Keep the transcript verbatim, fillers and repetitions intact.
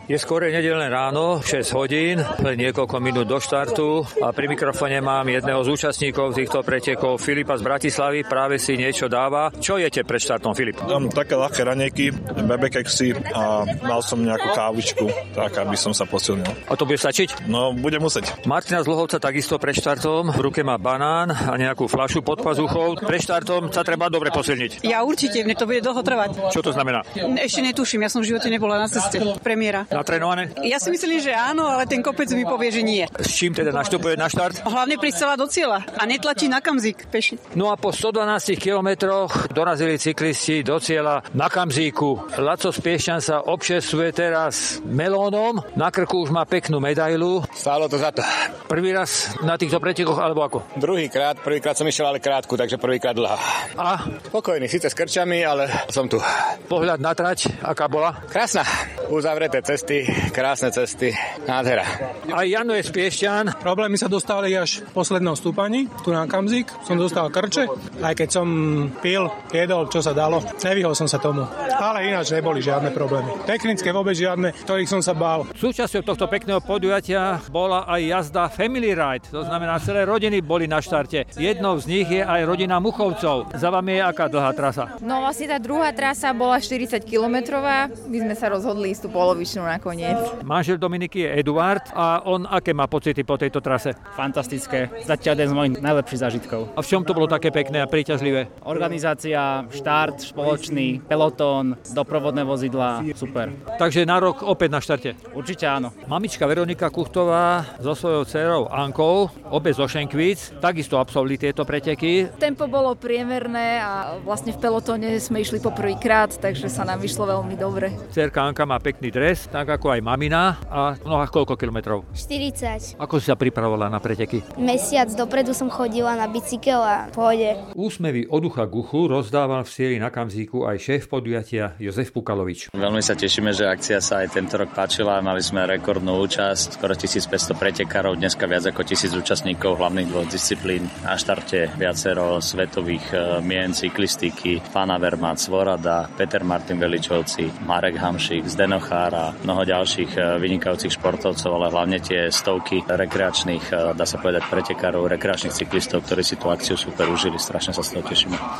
Je skôr nedeľné ráno, šesť hodín, len niekoľko minút do štartu a pri mikrofóne mám jedného z účastníkov týchto pretekov, Filipa z Bratislavy, práve si niečo dáva. Čo jete pred štartom, Filip? Mám také ľahké raňajky, bebekeksy a mal som nejakú kávičku, tak aby som sa posilnil. A to bude stačiť? No, bude musieť. Martina z Luhovca takisto pred štartom, v ruke má banán a nejakú fľašu pod pazuchou. Pred štartom sa treba dobre posilniť. Ja určite, mne to bude dlho trvať. Čo to znamená? Ešte netuším, ja som v živote nebola na ceste. Premiéra. Natrénované? Ja si myslím, že áno, ale ten kopec mi povie, že nie. S čím teda naštupuje na štart? Hlavne prísť celá do cieľa a netlačí na kamzík peši. No a po stodvanástich kilometroch dorazili cyklisti do cieľa na kamzíku. Laco z Piešťan sa občesuje teraz melónom. Na krku už má peknú medailu. Stálo to za to. Prvý raz na týchto pretekoch, alebo ako? Druhýkrát, prvýkrát som išiel ale krátku, takže prvýkrát dlhá. A? Spokojný, síce s krčami, ale som tu. Pohľad na trať, aká bola? Krásna. Uzavreté cesty, krásne cesty, nádhera. A Jano je z Piešťan. Problémy sa dostali až v poslednom stúpaní, tu na kamzík. Som dostal krče, aj keď som pil, jedol, čo sa dalo. Nevyhol som sa tomu. Ale ináč neboli žiadne problémy. Technické vôbec žiadne, ktorých som sa bál. Súčasťou tohto pekného podujatia bola aj jazda Family Ride. To znamená, celé rodiny boli na štarte. Jednou z nich je aj rodina Muchovcov. Za vami je aká dlhá trasa? No vlastne tá druhá trasa bola štyridsať kilometrová. My sme sa rozhodli ísť tú polovičnú nakoniec. Manžel Dominiky je Eduard a on aké má pocity po tejto trase? Fantastické. Zatiaľ jeden z mojich najlepších zážitkov. A v čom to bolo také pekné a príťažlivé? Organizácia, štart spoločný, pelotón, doprovodné vozidlá, super. Takže na rok opäť na štarte? Určite áno. Mamička Veronika Kuchtová so svojou dcerou Ankou, obe zo Šenkvíc, takisto absolvovali tieto preteky. Tempo bolo priemerné a vlastne v pelotóne sme išli poprvýkrát, takže sa nám vyšlo veľmi dobre. Dcerka Anka má pekný dres, tak ako aj mamina. A v nohách koľko kilometrov? štyridsať. Ako si sa pripravovala na preteky? Mesiac dopredu som chodila na bicykel a pôjde. Úsmevy od ucha k uchu rozdával v cieli na kamzíku aj šéf podujatia Jozef Pukalovič. Veľmi sa tešíme, že akcia sa aj tento rok páčila. Mali sme rekordnú účasť, skoro tisícpäťsto pretekárov, dneska viac ako tisíc účastníkov hlavných dvoch disciplín. Na štarte viacero svetových mien cyklistiky, Fana Vermaat, Svorada, Peter Martin Veličovci, Marek Hamšík, Zdeno Chára, mnoho ďalších vynikajúcich športovcov, ale hlavne tie stovky rekreačných, dá sa povedať, pretekárov, rekreačných cyklistov, ktorí si tú akciu super užili. Strašne sa z toho tešíme.